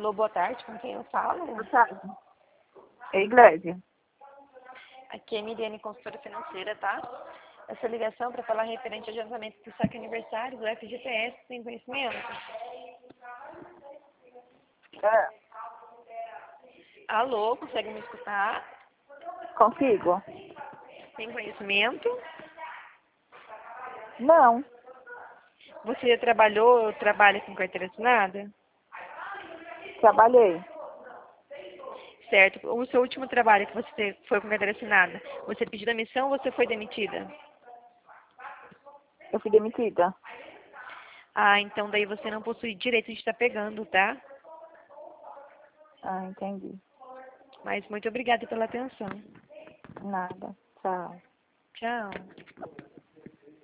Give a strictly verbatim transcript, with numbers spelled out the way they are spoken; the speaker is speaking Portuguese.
Alô, boa tarde, com quem eu falo? Boa tarde. É Igreja. Aqui é Miriane, consultora financeira, tá? Essa ligação para falar referente ao adiantamento do saque aniversário do F G T S, sem conhecimento. É, Alô, consegue me escutar? consigo? Tem conhecimento? Não. Você já trabalhou ou trabalha com carteira assinada? Trabalhei. Certo. O seu último trabalho que você foi com carteira assinada, você pediu demissão ou você foi demitida? Eu fui demitida. Ah, então daí você não possui direito de estar pegando, tá? Ah, entendi. Mas muito obrigada pela atenção. Nada. Tchau. Tchau.